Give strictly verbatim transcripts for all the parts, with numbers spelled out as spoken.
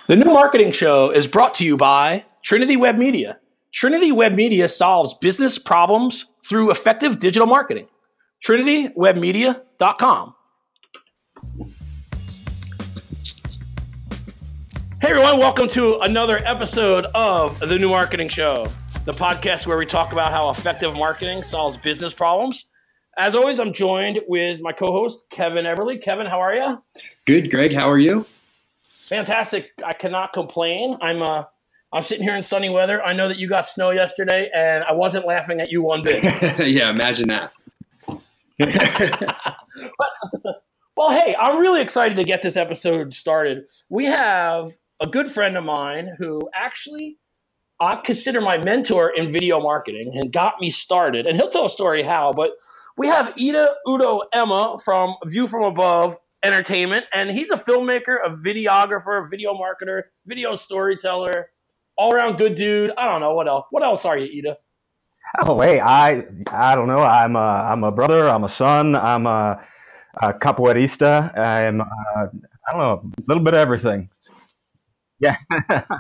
The New Marketing Show is brought to you by Trinity Web Media. Trinity Web Media solves business problems through effective digital marketing. trinity web media dot com. Hey everyone, welcome to another episode of The New Marketing Show, the podcast where we talk about how effective marketing solves business problems. As always, I'm joined with my co-host, Kevin Everly. Kevin, how are you? Good, Greg. How are you? Fantastic. I cannot complain. I'm uh, I'm sitting here in sunny weather. I know that you got snow yesterday, and I wasn't laughing at you one bit. Yeah, imagine that. but, well, hey, I'm really excited to get this episode started. We have a good friend of mine who actually I consider my mentor in video marketing and got me started. And he'll tell a story how, but we have Ida Udo Emma from View from Above Entertainment, and he's a filmmaker, a videographer, video marketer, video storyteller, all around good dude. I don't know what else. What else are you, Ida? Oh, hey, I I don't know. I'm a I'm a brother. I'm a son. I'm a, a capoeirista. I'm uh, I don't know, a little bit of everything. Yeah, I,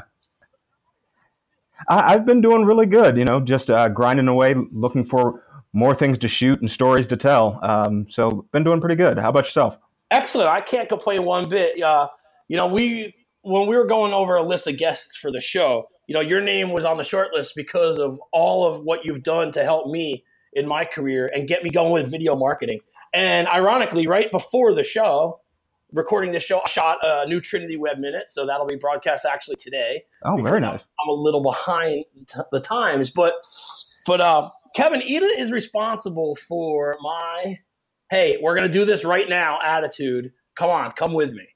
I've been doing really good. You know, just uh, grinding away, looking for more things to shoot and stories to tell. Um, so been doing pretty good. How about yourself? Excellent. I can't complain one bit. Uh, you know, we when we were going over a list of guests for the show, you know, your name was on the short list because of all of what you've done to help me in my career and get me going with video marketing. And ironically, right before the show, recording this show, I shot a new Trinity Web Minute, so that'll be broadcast actually today. Oh, very nice. I'm, I'm a little behind t- the times, but but uh, Kevin, Ida is responsible for my hey, we're going to do this right now attitude. Come on, come with me.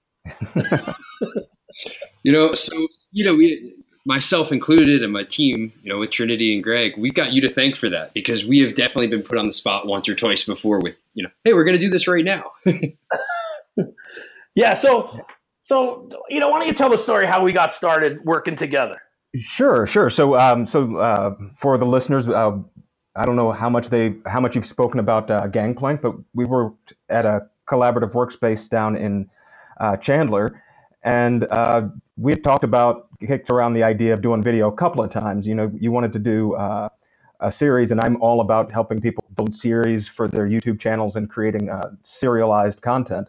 You know, so, you know, we, myself included and my team, you know, with Trinity and Greg, we've got you to thank for that because we have definitely been put on the spot once or twice before with, you know, hey, we're going to do this right now. yeah. So, so, you know, why don't you tell the story how we got started working together? Sure, sure. So, um, so uh, for the listeners, uh, I don't know how much they, how much you've spoken about uh, Gangplank, but we worked at a collaborative workspace down in uh, Chandler, and uh, we had talked about, kicked around the idea of doing video a couple of times. You know, you wanted to do uh, a series, and I'm all about helping people build series for their YouTube channels and creating uh, serialized content.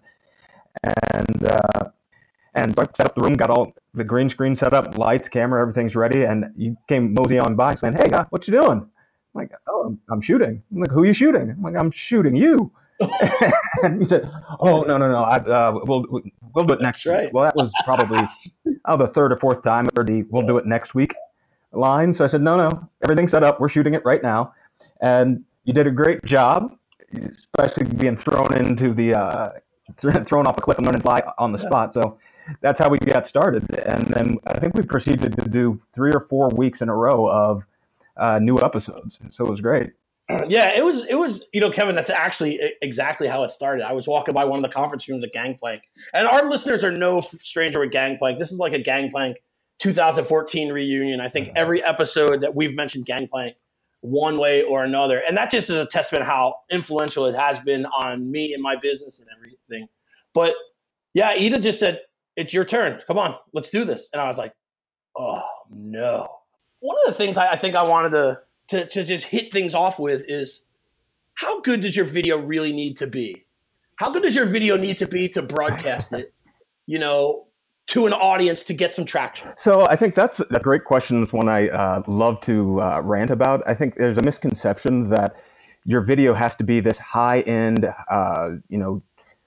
And uh, and so I set up the room, got all the green screen set up, lights, camera, everything's ready, and you came mosey on by saying, "Hey, what you doing?" I'm like, "Oh, I'm, I'm shooting." I'm like, "Who are you shooting?" I'm like, "I'm shooting you." And he said, "Oh, no, no, no. I, uh, we'll we'll do it next That's right. week." Well, that was probably oh the third or fourth time I heard the "we'll do it next week" line. So I said, "No, no, everything's set up. We're shooting it right now." And you did a great job, especially being thrown into the uh, thrown off a cliff and learning to fly on the spot. So that's how we got started. And then I think we proceeded to do three or four weeks in a row of uh, new episodes. So it was great. Yeah, it was, it was, you know, Kevin, that's actually exactly how it started. I was walking by one of the conference rooms at Gangplank, and our listeners are no stranger with Gangplank. This is like a Gangplank two thousand fourteen reunion. I think every episode that we've mentioned Gangplank one way or another. And that just is a testament how influential it has been on me and my business and everything. But yeah, Ida just said, "It's your turn. Come on, let's do this." And I was like, oh no. One of the things I, I think I wanted to, to to just hit things off with is, how good does your video really need to be? How good does your video need to be to broadcast it, you know, to an audience to get some traction? So I think that's a great question. It's one I uh, love to uh, rant about. I think there's a misconception that your video has to be this high-end, uh, you know,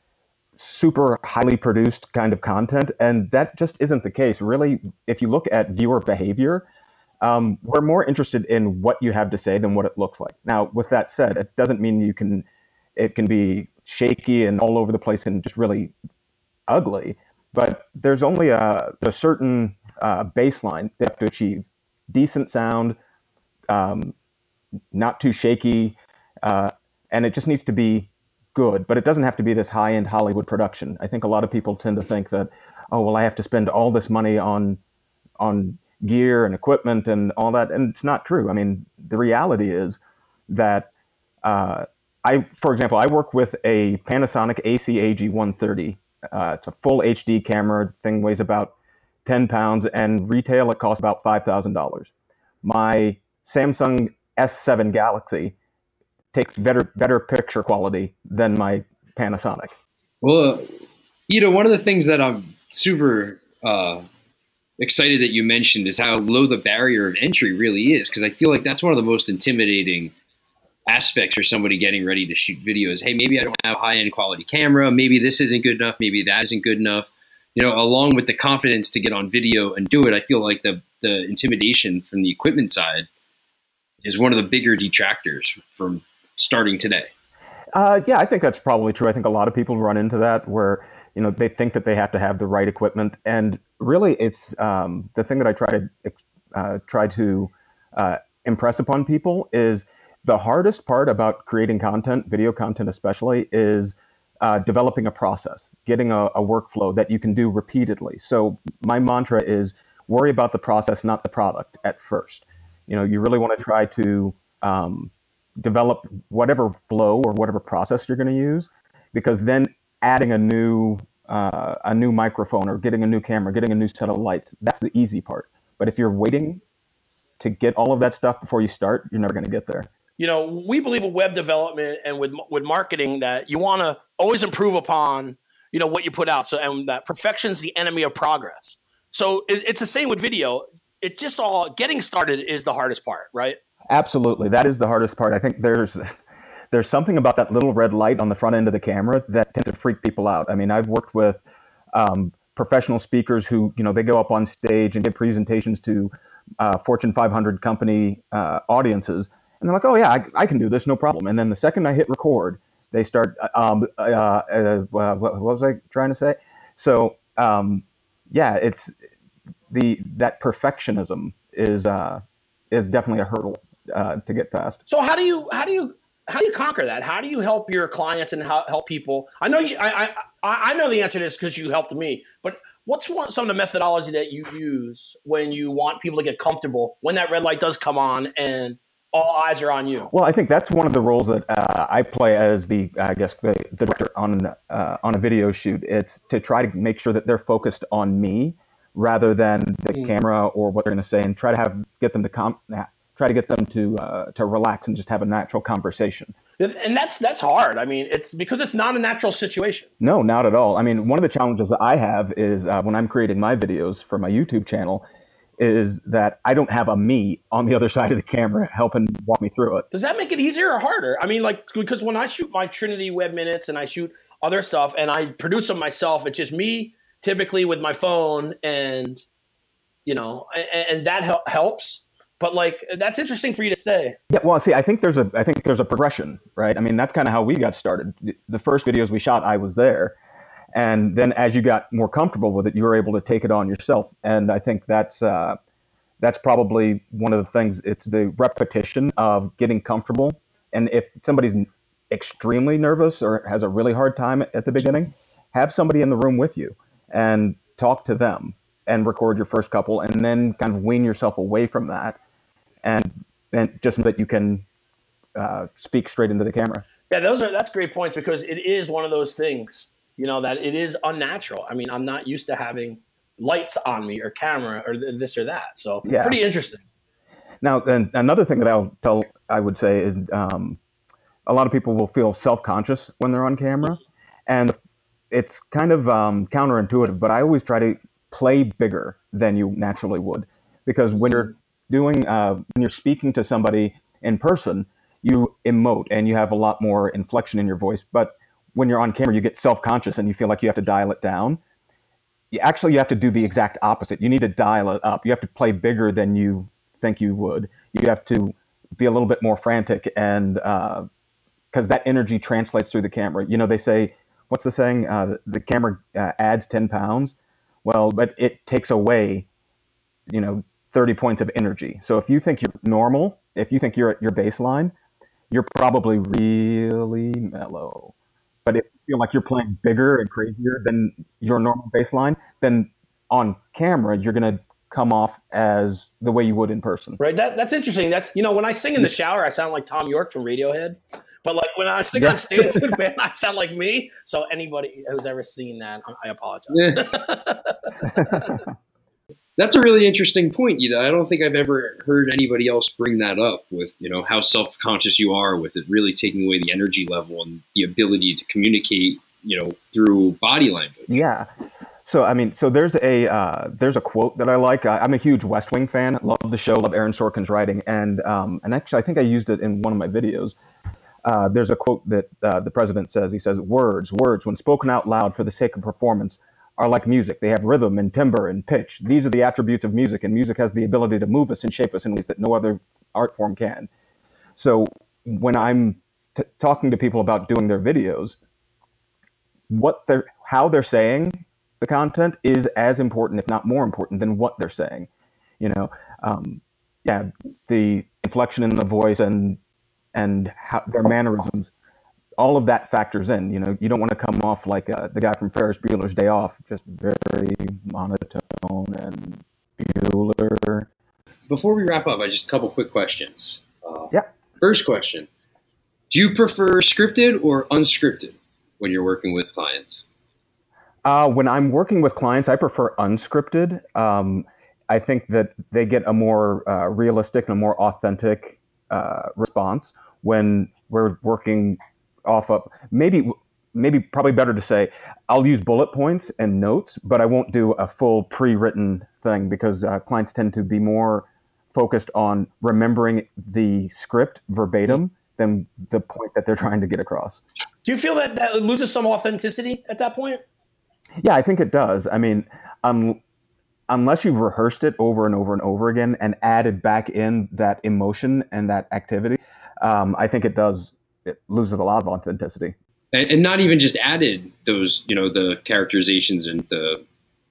super highly produced kind of content, and that just isn't the case. Really, if you look at viewer behavior, um, we're more interested in what you have to say than what it looks like. Now, with that said, it doesn't mean you can, it can be shaky and all over the place and just really ugly, but there's only a, a certain uh, baseline they have to achieve. Decent sound, um, not too shaky, uh, and it just needs to be good, but it doesn't have to be this high-end Hollywood production. I think a lot of people tend to think that, oh, well, I have to spend all this money on on gear and equipment and all that, and it's not true. I mean, the reality is that uh, I, for example, I work with a Panasonic A C A G one thirty. Uh, it's a full H D camera. Thing weighs about ten pounds, and retail it costs about five thousand dollars. My Samsung S seven Galaxy takes better better picture quality than my Panasonic. Well, you know, one of the things that I'm super uh, excited that you mentioned is how low the barrier of entry really is, because I feel like that's one of the most intimidating aspects for somebody getting ready to shoot videos. Hey, maybe I don't have a high-end quality camera. Maybe this isn't good enough. Maybe that isn't good enough. You know, along with the confidence to get on video and do it, I feel like the the intimidation from the equipment side is one of the bigger detractors from starting today. Uh, yeah, I think that's probably true. I think a lot of people run into that where, you know, they think that they have to have the right equipment. And really, it's um, the thing that I try to uh, try to uh, impress upon people is the hardest part about creating content, video content especially, is uh, developing a process, getting a, a workflow that you can do repeatedly. So my mantra is worry about the process, not the product at first. You know, you really want to try to um, develop whatever flow or whatever process you're going to use, because then adding a new uh, a new microphone or getting a new camera, getting a new set of lights, that's the easy part. But if you're waiting to get all of that stuff before you start, you're never going to get there. You know, we believe in web development and with with marketing that you want to always improve upon, you know, what you put out. So, and that perfection is the enemy of progress. So it, it's the same with video. It just all getting started is the hardest part, right? Absolutely. That is the hardest part. I think there's there's something about that little red light on the front end of the camera that tends to freak people out. I mean, I've worked with um, professional speakers who, you know, they go up on stage and give presentations to uh, Fortune five hundred company uh, audiences. And they're like, oh, yeah, I, I can do this, no problem. And then the second I hit record, they start, um, uh, uh, what, what was I trying to say? So, um, yeah, it's the that perfectionism is uh, is definitely a hurdle uh, to get past. So how do you how do you how do you conquer that? How do you help your clients and how, help people? I know you. I I, I know the answer to this because you helped me. But what's one, some of the methodology that you use when you want people to get comfortable when that red light does come on and all eyes are on you? Well, I think that's one of the roles that uh, I play as the, I guess, the, the director on uh, on a video shoot. It's to try to make sure that they're focused on me rather than the mm. camera or what they're going to say, and try to have get them to com- try to get them to uh, to relax and just have a natural conversation. And that's that's hard. I mean, it's because it's not a natural situation. No, not at all. I mean, one of the challenges that I have is uh, when I'm creating my videos for my YouTube channel, is that I don't have a me on the other side of the camera helping walk me through it. Does that make it easier or harder? I mean, like, because when I shoot my Trinity Web Minutes and I shoot other stuff and I produce them myself, it's just me typically with my phone and, you know, and, and that hel- helps. But like, that's interesting for you to say. Yeah, well, see, I think there's a, I think there's a progression, right? I mean, that's kind of how we got started. The, the first videos we shot, I was there. And then as you got more comfortable with it, you were able to take it on yourself. And I think that's uh, that's probably one of the things. It's the repetition of getting comfortable. And if somebody's extremely nervous or has a really hard time at the beginning, have somebody in the room with you and talk to them and record your first couple, and then kind of wean yourself away from that. And, and just so that you can uh, speak straight into the camera. Yeah, those are that's great points, because it is one of those things, you know, that it is unnatural. I mean, I'm not used to having lights on me or camera or th- this or that. So yeah. Pretty interesting. Now, and another thing that I'll tell, I would say is um, a lot of people will feel self-conscious when they're on camera, and it's kind of um, counterintuitive, but I always try to play bigger than you naturally would, because when you're doing, uh, when you're speaking to somebody in person, you emote and you have a lot more inflection in your voice. But when you're on camera, you get self-conscious and you feel like you have to dial it down. You, actually, you have to do the exact opposite. You need to dial it up. You have to play bigger than you think you would. You have to be a little bit more frantic, and because uh, that energy translates through the camera. You know, they say, what's the saying? Uh, the camera uh, adds ten pounds. Well, but it takes away, you know, thirty points of energy. So if you think you're normal, if you think you're at your baseline, you're probably really mellow. But if you feel like you're playing bigger and crazier than your normal baseline, then on camera, you're going to come off as the way you would in person. Right. That That's interesting. That's, you know, when I sing in the shower, I sound like Tom York from Radiohead. But like when I sing on stage with a band, I sound like me. So anybody who's ever seen that, I apologize. That's a really interesting point. You know, I don't think I've ever heard anybody else bring that up with, you know, how self-conscious you are with it really taking away the energy level and the ability to communicate, you know, through body language. Yeah. So, I mean, so there's a uh, there's a quote that I like. I, I'm a huge West Wing fan. Love the show. Love Aaron Sorkin's writing. And um, and actually, I think I used it in one of my videos. Uh, there's a quote that uh, the president says. He says, "Words, words, when spoken out loud for the sake of performance, are like music. They have rhythm and timbre and pitch. These are the attributes of music, and music has the ability to move us and shape us in ways that no other art form can." So when I'm t- talking to people about doing their videos, what they're, how they're saying the content is as important, if not more important, than what they're saying. You know, um, yeah, the inflection in the voice and and how, their mannerisms. All of that factors in. You know, you don't want to come off like uh, the guy from Ferris Bueller's Day Off, just very monotone and Bueller. Before we wrap up, I just a couple quick questions. Uh, Yeah. First question: do you prefer scripted or unscripted when you're working with clients? Uh, when I'm working with clients, I prefer unscripted. Um, I think that they get a more uh, realistic and a more authentic uh, response when we're working off of maybe maybe probably better to say I'll use bullet points and notes, but I won't do a full pre-written thing because uh, clients tend to be more focused on remembering the script verbatim than the point that they're trying to get across. Do you feel that that loses some authenticity at that point? Yeah, I think it does. I mean, um, unless you've rehearsed it over and over and over again and added back in that emotion and that activity, um, I think it does. It loses a lot of authenticity. And, and not even just added those, you know, the characterizations and the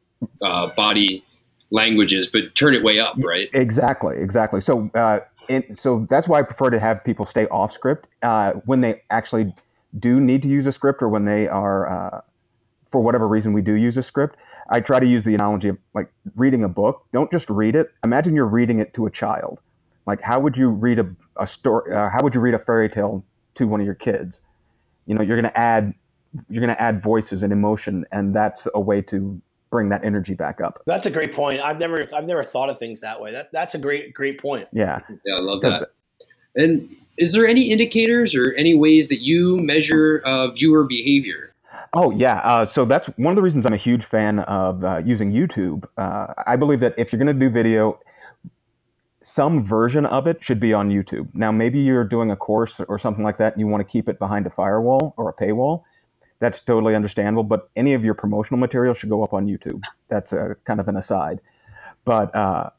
uh, body languages, but turn it way up, right? Exactly, exactly. So, uh, it, so that's why I prefer to have people stay off script uh, when they actually do need to use a script, or when they are, uh, for whatever reason, we do use a script. I try to use the analogy of like reading a book. Don't just read it. Imagine you're reading it to a child. Like, how would you read a, a story? Uh, how would you read a fairy tale to one of your kids? You know, you're going to add, you're going to add voices and emotion, and that's a way to bring that energy back up. That's a great point. I've never, I've never thought of things that way. That, that's a great, great point. Yeah. Yeah, I love that. And is there any indicators or any ways that you measure uh, viewer behavior? Oh, yeah. Uh, so that's one of the reasons I'm a huge fan of uh, using YouTube. Uh, I believe that if you're going to do video, some version of it should be on YouTube. Now, maybe you're doing a course or something like that and you want to keep it behind a firewall or a paywall. That's totally understandable. But any of your promotional material should go up on YouTube. That's a kind of an aside. But uh,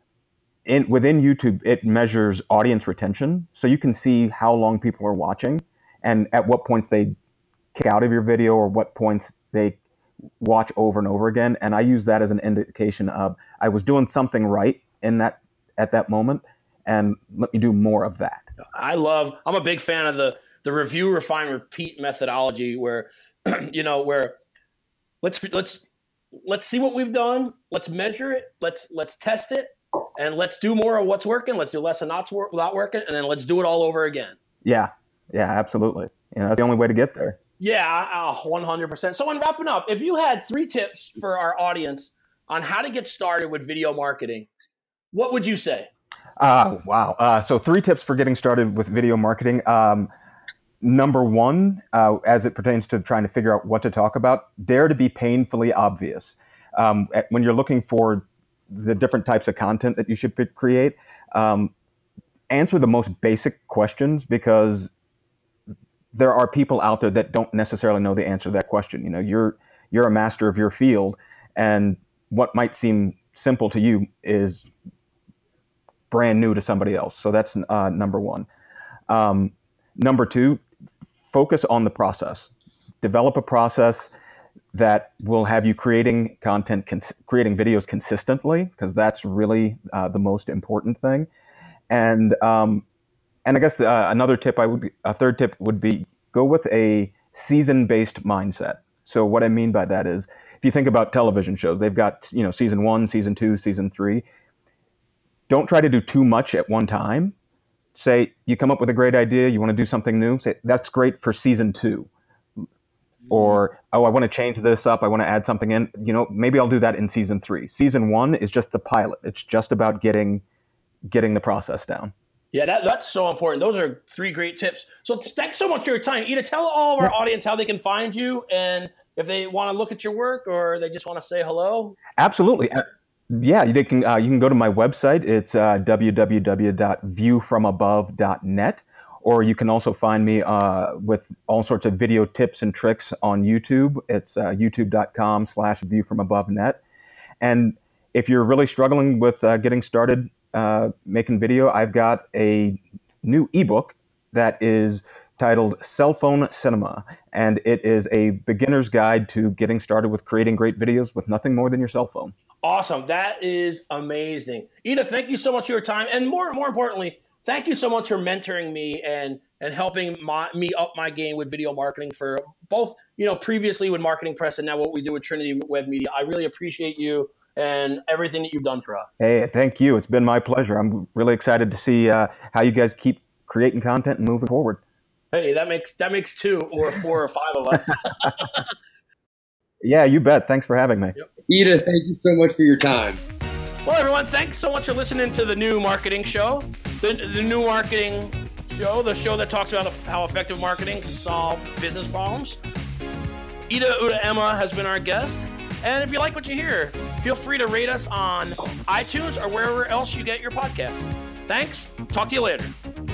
in, within YouTube, it measures audience retention. So you can see how long people are watching and at what points they kick out of your video or what points they watch over and over again. And I use that as an indication of I was doing something right in that at that moment, and let me do more of that. I love, I'm a big fan of the, the review, refine, repeat methodology where, you know, where let's, let's, let's see what we've done. Let's measure it. Let's, let's test it, and let's do more of what's working. Let's do less of not, not working. And then let's do it all over again. Yeah. Yeah, absolutely. You know, that's the only way to get there. Yeah, uh, one hundred percent. So in wrapping up, if you had three tips for our audience on how to get started with video marketing, what would you say? Uh, wow. Uh, so three tips for getting started with video marketing. Um, number one, uh, as it pertains to trying to figure out what to talk about, dare to be painfully obvious. Um, at, when you're looking for the different types of content that you should create, um, answer the most basic questions, because there are people out there that don't necessarily know the answer to that question. You know, you're you're a master of your field, and what might seem simple to you is brand new to somebody else. So that's uh, number one. Um, number two, focus on the process. Develop a process that will have you creating content, cons- creating videos consistently, because that's really uh, the most important thing. And um, and I guess uh, another tip I would, a third tip would be go with a season-based mindset. So what I mean by that is, if you think about television shows, they've got, you know, season one, season two, season three. Don't try to do too much at one time. Say you come up with a great idea, you want to do something new. Say that's great for season two. or, oh, I want to change this up, I want to add something in, you know, maybe I'll do that in season three. Season one is just the pilot. It's just about getting getting the process down. Yeah, that, that's so important. Those are three great tips. So thanks so much for your time. Ida, tell all of our yeah. audience how they can find you, and if they want to look at your work or they just want to say hello. Absolutely. Uh, yeah, they can. Uh, you can go to my website. It's uh, w w w dot view from above dot net, or you can also find me uh, with all sorts of video tips and tricks on YouTube. It's uh, youtube dot com slash view from above net. And if you're really struggling with uh, getting started uh, making video, I've got a new ebook that is titled Cell Phone Cinema, and it is a beginner's guide to getting started with creating great videos with nothing more than your cell phone. Awesome. That is amazing. Ida, thank you so much for your time. And more more importantly, thank you so much for mentoring me and and helping my, me up my game with video marketing for both, you know, previously with Marketing Press and now what we do with Trinity Web Media. I really appreciate you and everything that you've done for us. Hey, thank you. It's been my pleasure. I'm really excited to see uh, how you guys keep creating content and moving forward. Hey, that makes that makes two or four or five of us. Yeah, you bet. Thanks for having me. Yep. Ida, thank you so much for your time. Well, everyone, thanks so much for listening to the New Marketing Show. The, the New Marketing Show, the show that talks about how effective marketing can solve business problems. Ida Uda-Emma has been our guest. And if you like what you hear, feel free to rate us on iTunes or wherever else you get your podcast. Thanks. Talk to you later.